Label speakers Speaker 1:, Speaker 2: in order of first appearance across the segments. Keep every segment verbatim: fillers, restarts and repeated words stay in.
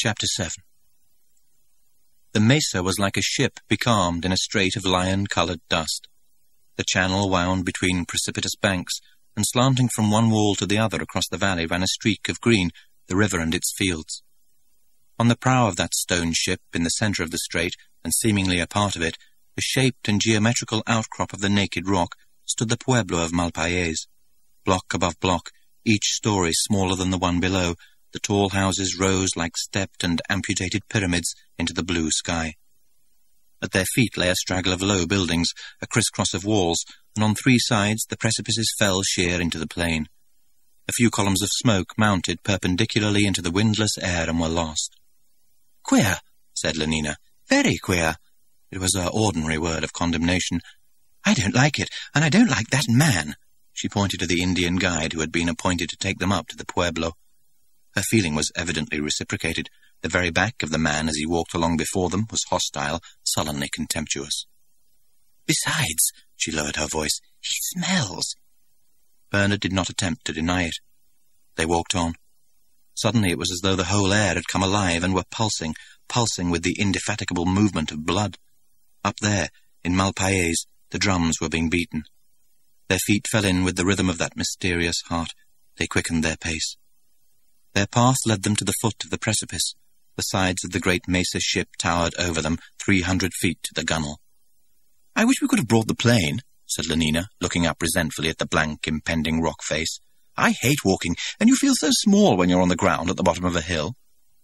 Speaker 1: Chapter seven. The mesa was like a ship becalmed in a strait of lion-coloured dust. The channel wound between precipitous banks, and slanting from one wall to the other across the valley ran a streak of green, the river and its fields. On the prow of that stone ship, in the centre of the strait, and seemingly a part of it, a shaped and geometrical outcrop of the naked rock, stood the pueblo of Malpayés. Block above block, each story smaller than the one below, the tall houses rose like stepped and amputated pyramids into the blue sky. At their feet lay a straggle of low buildings, a crisscross of walls, and on three sides the precipices fell sheer into the plain. A few columns of smoke mounted perpendicularly into the windless air and were lost. "Queer," said Lenina. "Very queer." It was her ordinary word of condemnation. "I don't like it, and I don't like that man." She pointed to the Indian guide who had been appointed to take them up to the pueblo. Her feeling was evidently reciprocated. The very back of the man as he walked along before them was hostile, sullenly contemptuous. "Besides," she lowered her voice, "he smells." Bernard did not attempt to deny it. They walked on. Suddenly it was as though the whole air had come alive and were pulsing, pulsing with the indefatigable movement of blood. Up there, in Malpayés, the drums were being beaten. Their feet fell in with the rhythm of that mysterious heart. They quickened their pace. Their path led them to the foot of the precipice. The sides of the great mesa ship towered over them, three hundred feet to the gunwale. "I wish we could have brought the plane," said Lenina, looking up resentfully at the blank, impending rock face. "I hate walking, and you feel so small when you're on the ground at the bottom of a hill."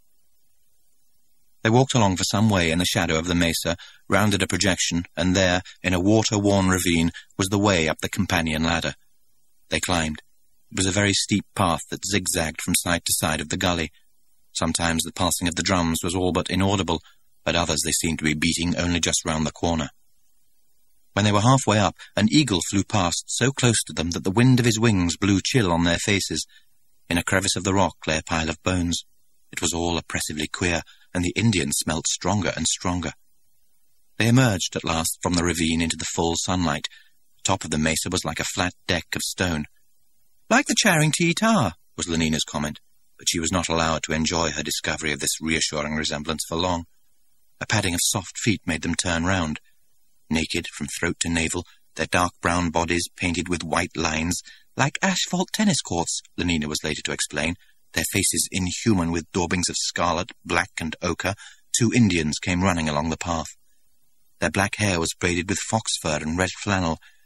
Speaker 1: They walked along for some way in the shadow of the mesa, rounded a projection, and there, in a water-worn ravine, was the way up the companion ladder. They climbed. It was a very steep path that zigzagged from side to side of the gully. Sometimes the pulsing of the drums was all but inaudible, at others they seemed to be beating only just round the corner. When they were halfway up, an eagle flew past, so close to them that the wind of his wings blew chill on their faces. In a crevice of the rock lay a pile of bones. It was all oppressively queer, and the Indian smelt stronger and stronger. They emerged at last from the ravine into the full sunlight. The top of the mesa was like a flat deck of stone. "Like the Charing T Tower," was Lenina's comment, but she was not allowed to enjoy her discovery of this reassuring resemblance for long. A padding of soft feet made them turn round. Naked from throat to navel, their dark brown bodies painted with white lines, like asphalt tennis courts, Lenina was later to explain, their faces inhuman with daubings of scarlet, black and ochre, two Indians came running along the path. Their black hair was braided with fox fur and red flannel,